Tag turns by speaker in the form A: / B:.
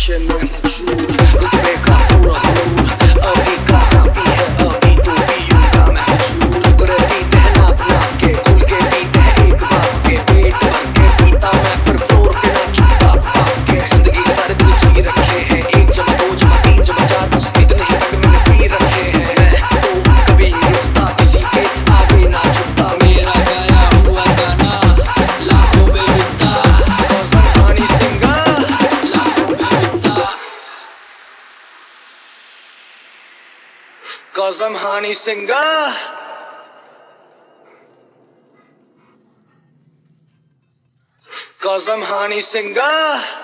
A: नशे में हूँ चूर, रुतबे का पूरा हुरूर, अभी कहाँ भी है अभी तो पीऊंगा मैं हजूर। तेरे पीते हैं नाप नाप के, खुल के पीते हैं एक बाप के, पेट भर के पीता मैं फिर फ्लोर पे ना छुपा पाप के। जिंदगी के सारे दिन जी रखे हैं, 1 जमा 2 जमा 3 जमा 4 बस इतने ही तक मैंने पी रखे हैं। मैं तो कभी नहीं रुकता, किसी के आगे ना झुकता, मेरा गाया हुआ गाना लाखों में बिकता। कसम हनी सिंह लाखों में बिकता, कसम हनी सिंह, कसम हनी सिंह।